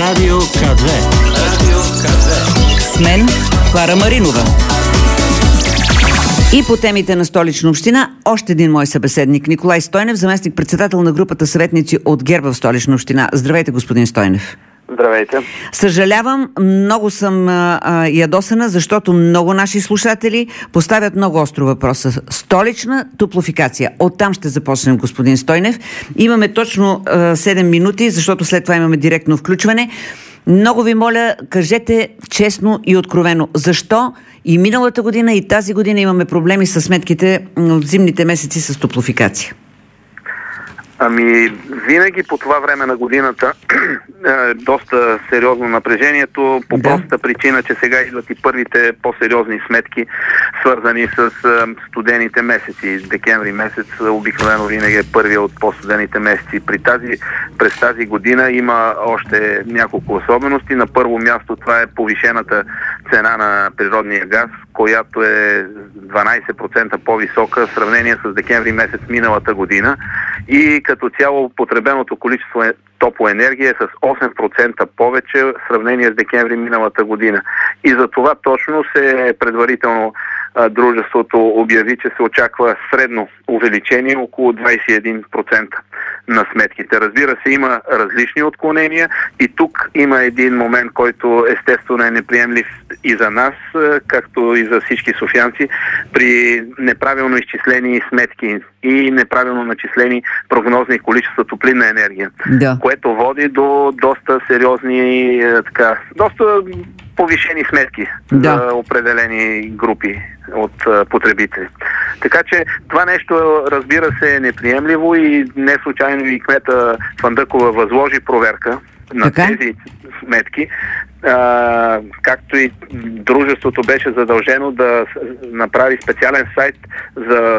Радио К2. Радио К2. С мен Клара Маринова. И по темите на Столична община, още един мой събеседник, Николай Стойнев, заместник-председател на групата съветници от ГЕРБ в Столична община. Здравейте, господин Стойнев. Здравейте. Съжалявам, много съм ядосана, защото много наши слушатели поставят много остро въпроса. Столична топлофикация. Оттам ще започнем, господин Стойнев. Имаме точно 7 минути, защото след това имаме директно включване. Много ви моля, кажете честно и откровено, защо и миналата година, и тази година имаме проблеми с сметките в зимните месеци с топлофикация? Ами, винаги по това време на годината е доста сериозно напрежението, по простата причина, че сега идват и първите по-сериозни сметки, свързани с студените месеци. Декември месец обикновено винаги е първия от по-студените месеци. През тази година има още няколко особености. На първо място това е повишената цена на природния газ, която е 12% по-висока в сравнение с декември месец миналата година. И като цяло потребеното количество топлоенергия е с 8% повече в сравнение с декември миналата година. И за това точно предварително дружеството обяви, че се очаква средно увеличение около 21% на сметките. Разбира се, има различни отклонения и тук има един момент, който естествено е неприемлив и за нас, както и за всички софиянци, при неправилно изчислени сметки и неправилно начислени прогнозни количества топлинна енергия, което води до доста сериозни, доста повишени сметки за определени групи от потребители. Така че това нещо, разбира се, е неприемливо и не случайно и кмета Фандъкова възложи проверка на тези сметки, както и дружеството беше задължено да направи специален сайт за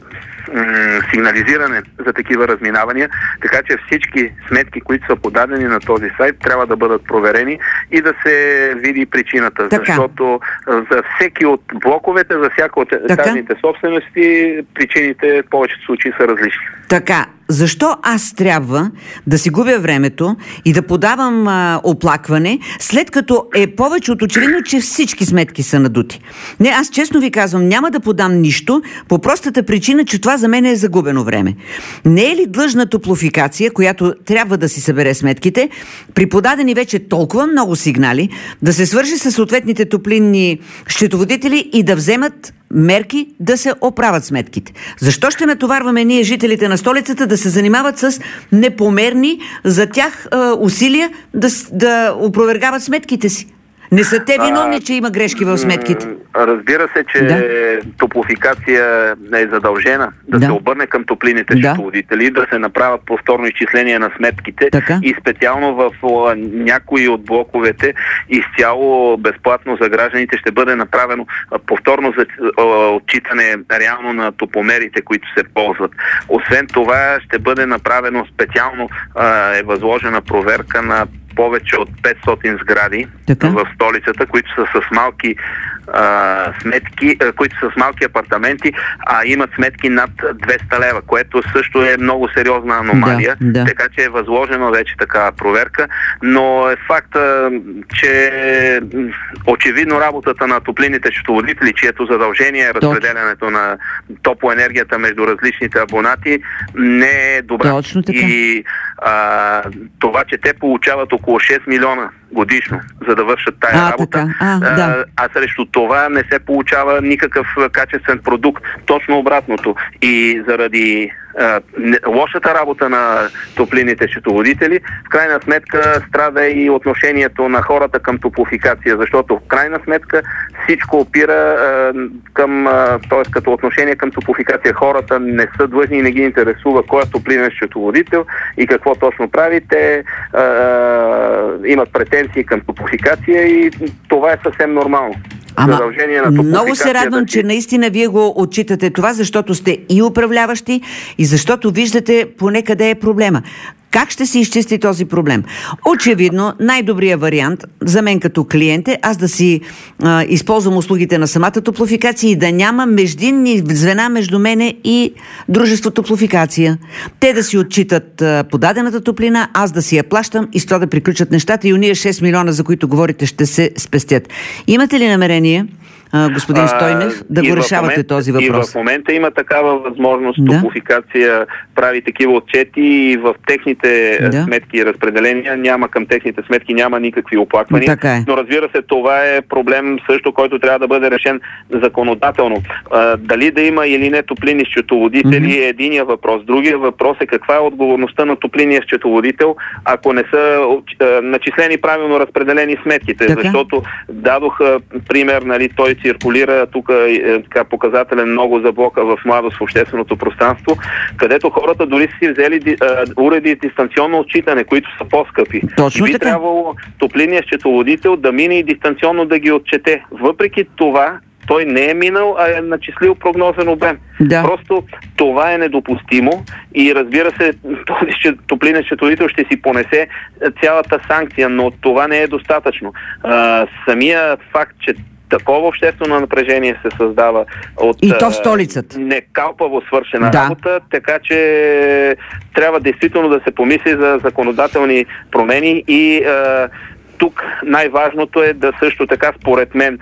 сигнализиране за такива разминавания, така че всички сметки, които са подадени на този сайт, трябва да бъдат проверени и да се види причината. Защото за всеки от блоковете, за всяка от етажните собствености, причините в повечето случаи са различни. Така, защо аз трябва да си губя времето и да подавам оплакване, след като е повече от очевидно, че всички сметки са надути? Не, аз честно ви казвам, няма да подам нищо, по простата причина, че това за мен е загубено време. Не е ли длъжна топлофикация, която трябва да си събере сметките, при подадени вече толкова много сигнали, да се свържи с съответните топлинни счетоводители и да вземат мерки да се оправят сметките? Защо ще натоварваме ние, жителите на столицата, да се занимават с непомерни за тях усилия да опровергават сметките си? Не са те виновни, че има грешки в сметките? Разбира се, че топлофикация е задължена да се обърне към топлинните счетоводители, да се направят повторно изчисление на сметките и специално в някои от блоковете изцяло безплатно за гражданите ще бъде направено повторно за отчитане реално на топломерите, които се ползват. Освен това ще бъде направено специално е възложена проверка на повече от 500 сгради в столицата, които са с малки сметки, които са с малки апартаменти, а имат сметки над 200 лева, което също е много сериозна аномалия, така че е възложена вече такава проверка, но е факта, че очевидно работата на топлинните счетоводители, чието задължение е разпределянето на топлоенергията между различните абонати, не е добра. И това, че те получават около 6 милиона годишно, за да вършат тая работа, а срещу това не се получава никакъв качествен продукт. Точно обратното. И заради лошата работа на топлинните счетоводители, в крайна сметка страда и отношението на хората към топлофикация, защото в крайна сметка всичко опира към, т.е. като отношение към топлофикация. Хората не са длъжни и не ги интересува кой е топлинен счетоводител и какво точно прави. Те имат претенции към топлофикация и това е съвсем нормално. Много се радвам, че наистина вие го отчитате това, защото сте и управляващи и защото виждате поне къде е проблема. Как ще се изчисти този проблем? Очевидно, най-добрият вариант за мен като клиент е аз да си използвам услугите на самата Топлофикация и да няма междинни звена между мене и дружество Топлофикация. Те да си отчитат подадената топлина, аз да си я плащам и с това да приключат нещата и уния 6 милиона, за които говорите, ще се спестят. Имате ли намерение, господин Стойнев, да го решавате този въпрос? И в момента има такава възможност. Топлофикация прави такива отчети и в техните сметки и разпределения към техните сметки няма никакви оплаквания. Но разбира се, това е проблем също, който трябва да бъде решен законодателно. Дали да има или не топлинни счетоводители е единия въпрос. Другия въпрос е каква е отговорността на топлинния счетоводител, ако не са начислени правилно разпределени сметките. Защото дадох пример, той циркулира тук показателен много за блока в Младост в общественото пространство, където хората дори си взели уреди дистанционно отчитане, които са по-скъпи. И би трябвало топлинният счетоводител да мине и дистанционно да ги отчете. Въпреки това, той не е минал, а е начислил прогнозен обем. Просто това е недопустимо и разбира се, този топлинен счетоводител ще си понесе цялата санкция, но това не е достатъчно. Самия факт, че такова обществено напрежение се създава от и то в столицата. Некалпаво свършена работа, така че трябва действително да се помисли за законодателни промени и тук най-важното е да също така, според мен,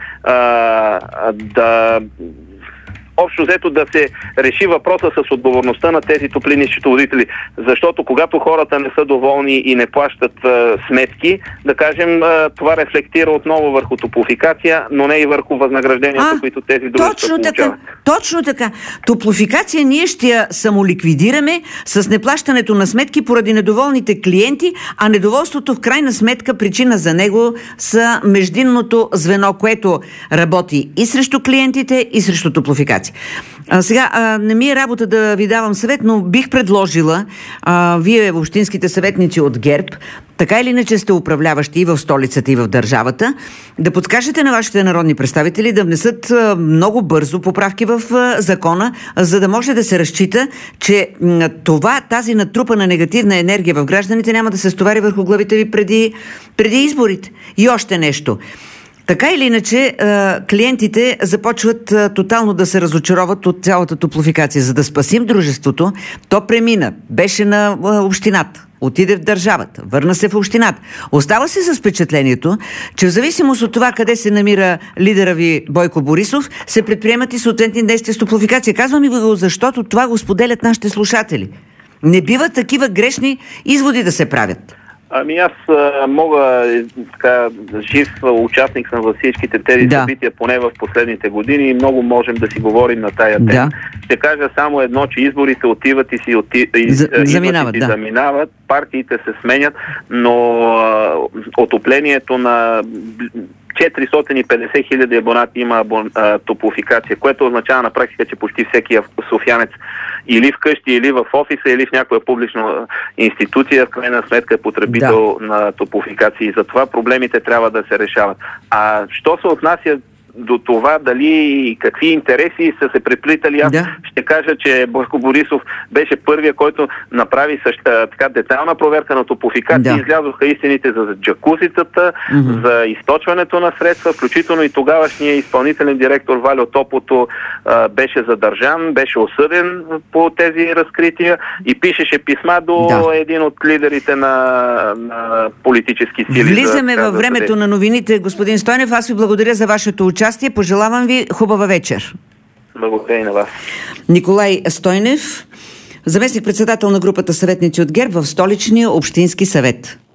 да общо взето да се реши въпроса с отговорността на тези топлинни счетоводители. Защото когато хората не са доволни и не плащат сметки, да кажем, това рефлектира отново върху Топлофикация, но не и върху възнагражденията, които тези дружества получават. Точно така. Топлофикация ние ще я самоликвидираме с неплащането на сметки поради недоволните клиенти, а недоволството в крайна сметка причина за него са междинното звено, което работи и срещу клиентите, и срещу Топлофикация. Сега, не ми е работа да ви давам съвет, но бих предложила вие, общинските съветници от ГЕРБ, така или иначе сте управляващи и в столицата, и в държавата, да подскажете на вашите народни представители да внесат много бързо поправки в закона, за да може да се разчита, че тази натрупана негативна енергия в гражданите няма да се стовари върху главите ви преди изборите. И още нещо. Така или иначе, клиентите започват тотално да се разочароват от цялата Топлофикация. За да спасим дружеството, то премина. Беше на общината. Отиде в държавата. Върна се в общината. Остава се с впечатлението, че в зависимост от това къде се намира лидера ви Бойко Борисов, се предприемат и съответни действия с Топлофикация. Казвам и го, защото това го споделят нашите слушатели. Не бива такива грешни изводи да се правят. Аз мога, жив участник съм във всичките тези събития, поне в последните години и много можем да си говорим на тая тема. Ще кажа само едно, че изборите отиват и си заминават, партиите се сменят, но отоплението на 450 хиляди абонати има Топлофикация, което означава на практика, че почти всеки софиянец или вкъщи, или в офиса, или в някоя публична институция, в крайна сметка е потребител на Топлофикация и затова проблемите трябва да се решават. А що се отнася до това дали какви интереси са се преплитали, аз ще кажа, че Бойко Борисов беше първия, който направи детайлна проверка на Топлофикация. Излязоха истините за джакузицата, за източването на средства, включително и тогавашния изпълнителен директор Вальо Топлото беше задържан, беше осъден по тези разкрития и пишеше писма до един от лидерите на политически сили. Влизаме във времето на новините, господин Стойнев. Аз ви благодаря за вашето участие. Пожелавам ви хубава вечер. Благодаря и на вас. Николай Стойнев, заместник-председател на групата съветници от ГЕРБ в Столичния общински съвет.